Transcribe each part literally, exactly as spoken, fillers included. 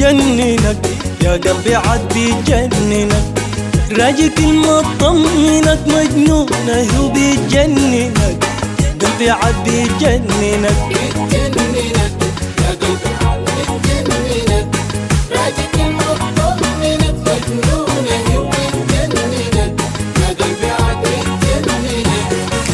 بيجننك يا قلبي عاد بيجننك، راجي كلمة طمنك مجنونة هو بيجننك، قلبي عاد بيجننك بيجننك يا قلبي عاد بيجننك، راجي كلمة طمنك مجنونة هو بيجننك، يا قلبي عاد بيجننك.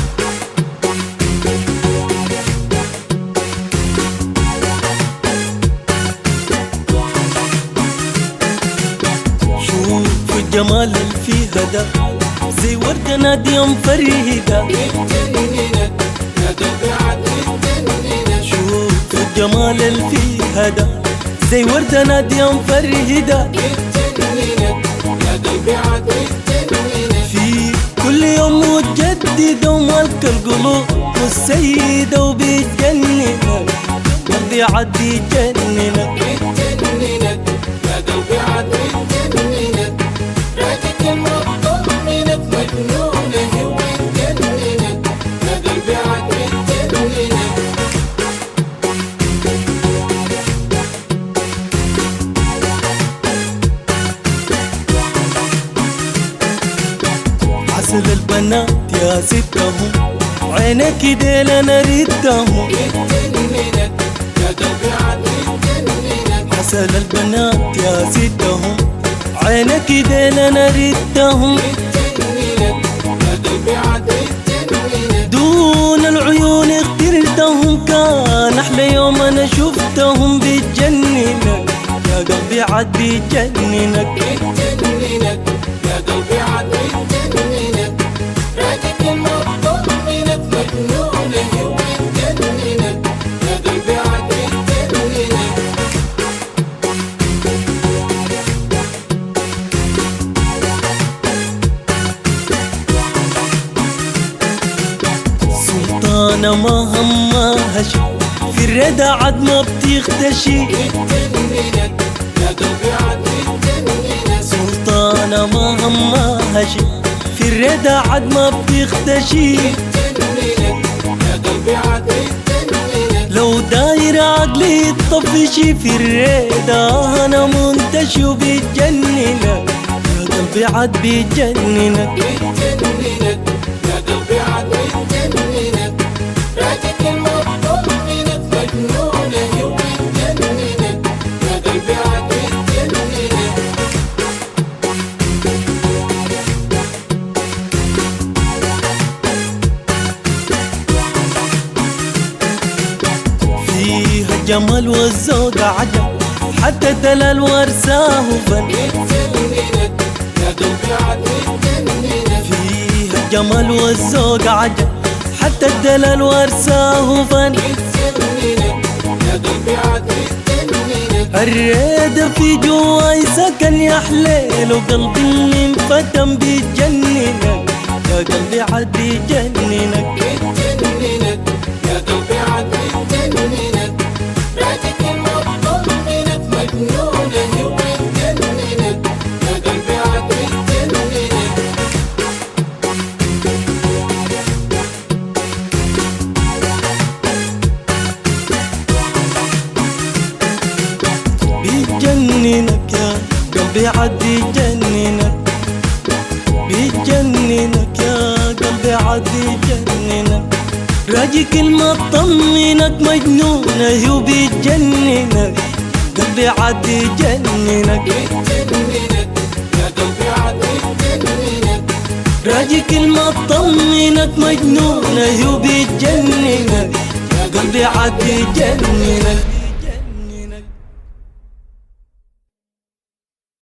شوف الجمال اللي فيها ده زي وردة نادية مفرهدة، بيجننك يا قلبي عاد بيجننك، شوف الجمال اللي فيها ده زي وردة نادية مفرهدة، بيجننك يا قلبي عاد بيجننك، في كل يوم متجددة ومالك القلوب والسيدة وبيجننك، قلبي عاد بيجننك بيجننك يا قلبي عاد بيجننك، راجي كلمة طمنك مجنونة هو بيجننك، يا قلبي عاد بيجننك. عسل البنات يا ستهم عينك ديل انا ردهم، بيجننك يا قلبي عاد بيجننك، عسل البنات يا ستهم عينك ديل انا ردهم، بيجننك يا قلبي عاد بيجننك، دون العيون اخترتهم كان احلى يوم انا شفتهم بيجننك، يا قلبي عاد بيجننك بيجننك يا قلبي عاد بيجننك، راجي كلمة طمنك مجنونة هو بيجننك، يا قلبي عاد بيجننك. سلطانة ما همها شي في الردى عاد ما بتختشي، بيجننك يا قلبي عاد بيجننك، سلطانة ما همها شي في الردى عاد ما بتختشي، بيجننك يا قلبي عاد بيجننك، لو داير عقلي يطفشي في الردى انا منتشي وبيجننك، يا قلبي عاد بيجننك بيجننك يا قلبي عاد بيجننك، راجي كلمة طمنك مجنونة هو بيجننك، يا قلبي عاد بيجننك. فيها الجمال والذوق عجب حتى الدلال ورثاه فن، بيجننك يا قلبي عاد بيجننك، فيها الجمال والذوق عجب حتى الدلال ورثاه فن، بيجننك يا قلبي عاد بيجننك، الريدة في جواي سكن يا حليل وقلبي اللي انفتن بيجننك، يا قلبي عاد بيجننك بيجننك يا قلبي عاد بيجننك، راجي كلمة طمنك مجنونة هو بيجننك، يا قلبي عاد بيجننك. بيجننك يا قلبي عاد بيجننك، بيجننك يا قلبي عاد بيجننك، راجي كلمة طمنك مجنونة هو بيجننك، قلبي عاد بيجننك بيجننك يا قلبي عاد بيجننك، راجي كلمة طمنك مجنونة هو بيجننك، قلبي عاد بيجننك.